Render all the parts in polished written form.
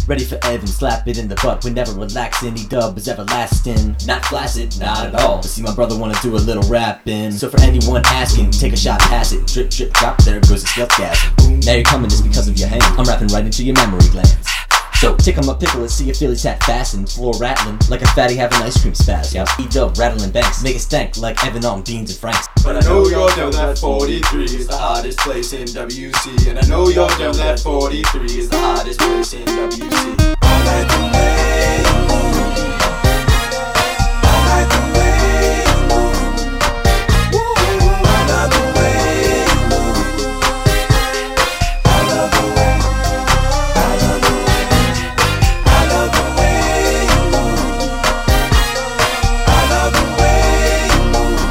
Ready for Evan, slap it in the butt. We're never relaxing, E-Dub is everlasting. Not flaccid, not at all. But see, my brother wanna do a little rapping. So for anyone asking, take a shot, pass it. Drip, drip, drop, there goes the stealth gas. Now you're coming just because of your hand. I'm rapping right into your memory glands. So tick 'em up, pickle it, see your Phillies hat fastened. Floor rattling like a fatty having ice cream spaz. Yep. E-Dub rattling banks, make it stank like Evan on beans and Franks. But I know you're down that 43 is the hottest place in WC. And I know you're down that 43 is the hottest place in WC. I like the way you move. I like the way you move. I love the way you move. I love the way. I love the way. I love the way you move. I love the way you move.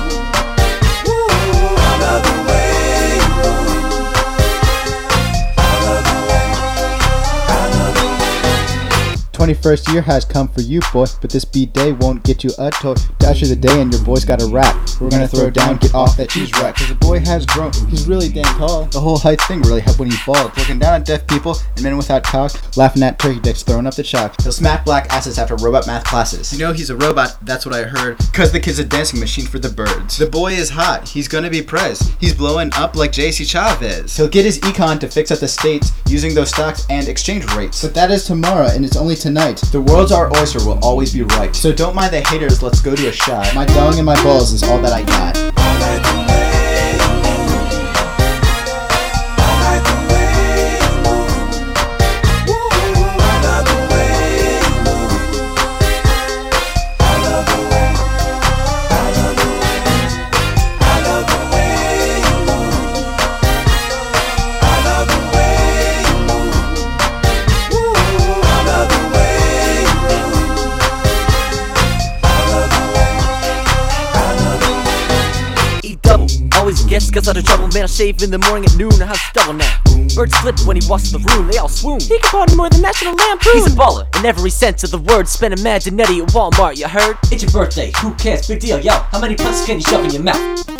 I love the way you move. I love the way. I love the way. 21st year has come for you, boy, but this beat day won't get you a toy. To usher the day and your boy's got a rap. We're gonna throw down, get off that cheese rack. Cause the boy has grown, he's really dang tall. The whole height thing really helped when he falls. Looking down at deaf people and men without cocks, laughing at turkey dicks, throwing up the chalk. He'll smack black asses after robot math classes. You know he's a robot, that's what I heard. Cause the kid's a dancing machine for the birds. The boy is hot, he's gonna be prez. He's blowing up like JC Chavez. He'll get his econ to fix up the states using those stocks and exchange rates. But that is tomorrow and it's only tonight. The world's our oyster, will always be right. So don't mind the haters, let's go to a shot. My dong and my balls is all that I got. I like the way you move. I like the way you move. I love the way you move. I love the way. I love the way. I love the way you move. I love the way you move. I love the way you move. I love the way. I love the way. E-Double, always gets out of trouble. Man, I shave in the morning at noon. I have stubble now. Birds flip when he walks in the room. They all swoon. He can party more than National Lampoon. He's a baller in every sense of the word. Spend a Imaginetti at Walmart, you heard? It's your birthday, who cares? Big deal, yo. How many puns can you shove in your mouth?